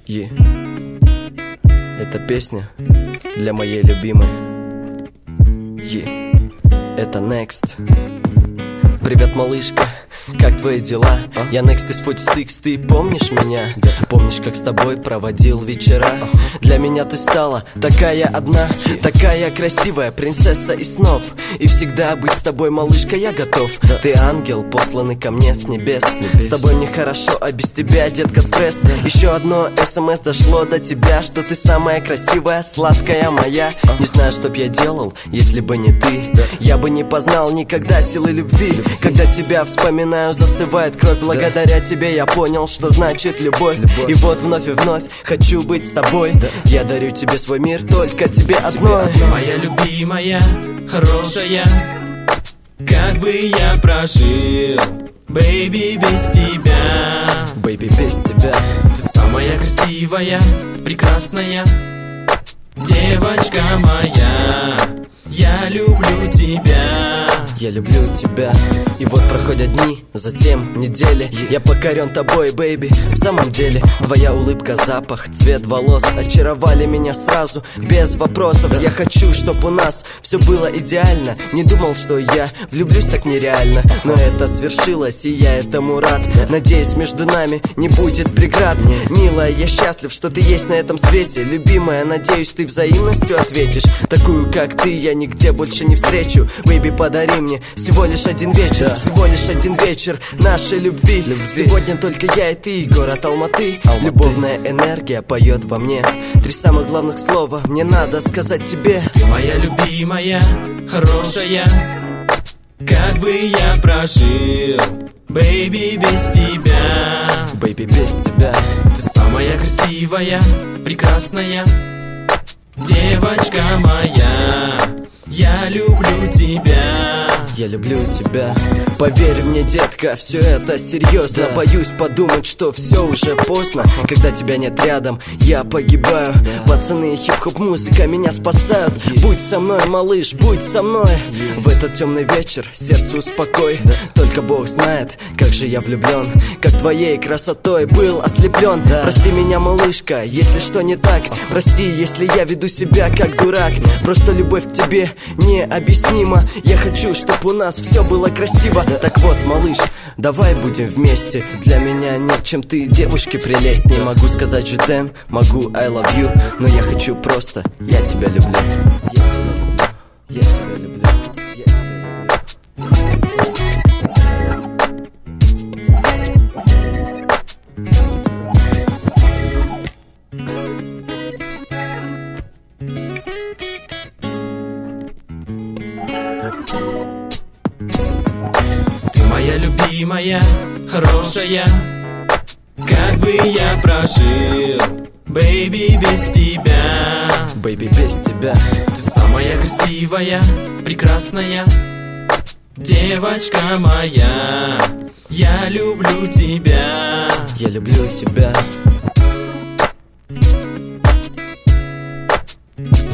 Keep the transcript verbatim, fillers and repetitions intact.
И эта песня для моей любимой. И это Next. Привет, малышка, как твои дела? А? Я Next из сорок шесть, ты помнишь меня? Да. Помнишь, как с тобой проводил вечера? А. Для меня ты стала такая одна, yeah. Такая красивая принцесса из снов. И всегда быть с тобой, малышка, я готов. Да. Ты ангел, посланный ко мне с небес. С, с тобой мне хорошо, а без тебя, детка, стресс. Да. Еще одно смс дошло до тебя, что ты самая красивая, сладкая моя. А. Не знаю, что б я делал, если бы не ты. Да. Я бы не познал никогда силы любви. Любви. Когда тебя вспоминаю, застывает кровь. Благодаря да. тебе я понял, что значит любовь. любовь. И вот вновь и вновь хочу быть с тобой. Да. Я дарю тебе свой мир, только тебе одной. Моя любимая, хорошая, как бы я прожил, бэйби, без тебя. Бэйби, без тебя. Ты самая красивая, прекрасная девочка моя. Я люблю тебя. Я люблю тебя. И вот проходят дни, затем недели. Я покорен тобой, бэйби. В самом деле, твоя улыбка, запах, цвет волос очаровали меня сразу, без вопросов. Я хочу, чтоб у нас все было идеально. Не думал, что я влюблюсь так нереально, но это свершилось, и я этому рад. Надеюсь, между нами не будет преград. Милая, я счастлив, что ты есть на этом свете. Любимая, надеюсь, ты взаимностью ответишь. Такую, как ты, я нигде больше не встречу. Бэйби, подари мне всего лишь один вечер, да. Всего лишь один вечер нашей любви. любви. Сегодня только я и ты, город Алматы. Алматы. Любовная энергия поет во мне. Три самых главных слова мне надо сказать тебе. Ты моя любимая, хорошая, как бы я прожил, бэйби, без тебя. Бэйби, без тебя. Ты самая красивая, прекрасная девочка моя. Я люблю тебя. Я люблю тебя. Поверь мне, детка, все это серьезно. Да. Боюсь подумать, что все уже поздно. Когда тебя нет рядом, я погибаю. Да. Пацаны и хип-хоп музыка меня спасают. Yeah. Будь со мной, малыш, будь со мной. Yeah. В этот темный вечер сердце успокой. Да. Только Бог знает, как же я влюблен, как твоей красотой был ослеплен. Да. Прости меня, малышка, если что не так. Прости, если я веду себя как дурак. Просто любовь к тебе необъяснима. Я хочу, чтобы у нас все было красиво. Да. Так вот, малыш, давай будем вместе. Для меня нет, чем ты, девушки, прелестней. Могу сказать je t'aime, могу I love you, но я хочу просто, я тебя люблю. Я тебя люблю. Я тебя Ты моя любимая, хорошая, как бы я прожил, бэйби, без тебя. Бэйби, без тебя. Ты самая красивая, прекрасная девочка моя. Я люблю тебя. Я люблю тебя.